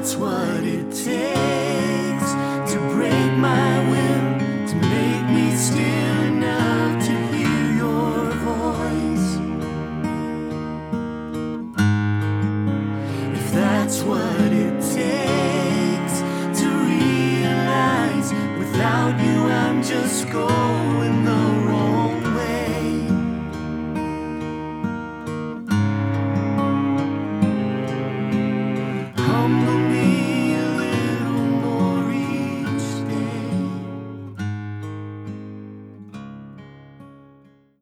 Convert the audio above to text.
that's what it takes to break my will, to make me still enough to hear your voice. If that's what it takes to realize without you I'm just gold.